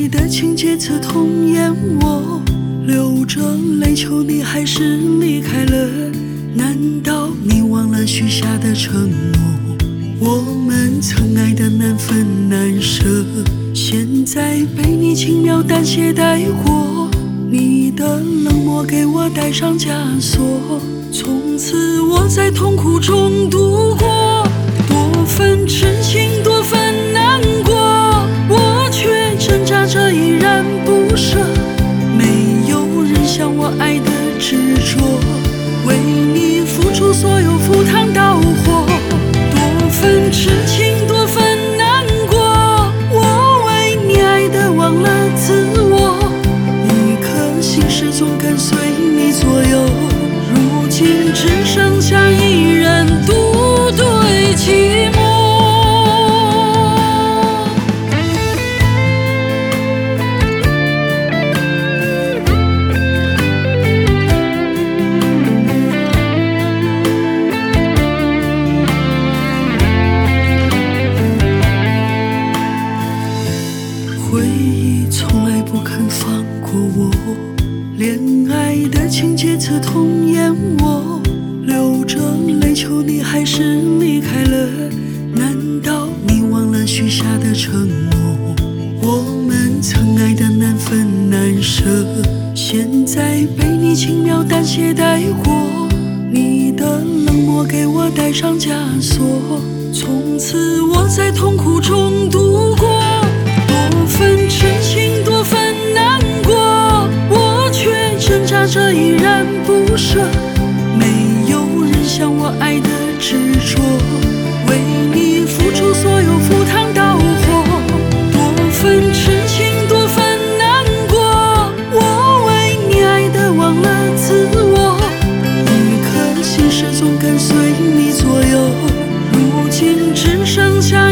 爱的情节刺痛眼窝，流着泪求你还是离开了？难道你忘了许下的承诺？我们曾爱的难分难舍，现在被你轻描淡写带过。你的冷漠给我带上枷锁，从此我在痛苦中度过。多份真情多份难过，我却挣扎着依然不舍。没有人像我爱的执着，为你付出所有赴汤蹈火。多份痴情多份难过，我为你爱的忘了自我，一颗心始终跟随你左右。如今只剩下一人独对寂寞。回忆从来不肯放过我，恋爱的情节刺痛眼窝，流着泪求你还是离开了？难道你忘了许下的承诺？我们曾爱的难分难舍，现在被你轻描淡写带过。你的冷漠给我带上枷锁，从此我在痛苦中度过。多份痴情多份难过，我却挣扎着依然不舍。没有人像我爱的执着，为你付出所有赴汤蹈火。多份痴情多份难过，我为你爱的忘了自我，一颗心始终跟随你左右。如今只剩下